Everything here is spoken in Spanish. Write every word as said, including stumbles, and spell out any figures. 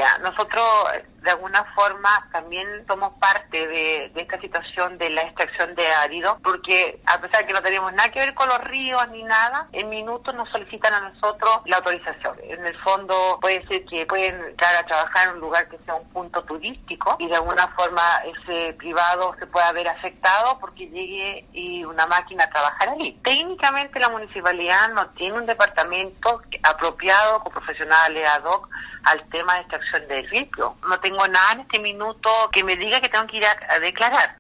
Mira, nosotros de alguna forma también somos parte de, de esta situación de la extracción de áridos, porque a pesar de que no tenemos nada que ver con los ríos ni nada, en minutos nos solicitan a nosotros la autorización. En el fondo puede ser que pueden entrar a trabajar en un lugar que sea un punto turístico y de alguna forma ese privado se pueda ver afectado porque llegue y una máquina a trabajar allí. Técnicamente la municipalidad no tiene un departamento apropiado con profesionales ad hoc al tema de extracción de litio. No tengo nada en este minuto que me diga que tengo que ir a, a declarar.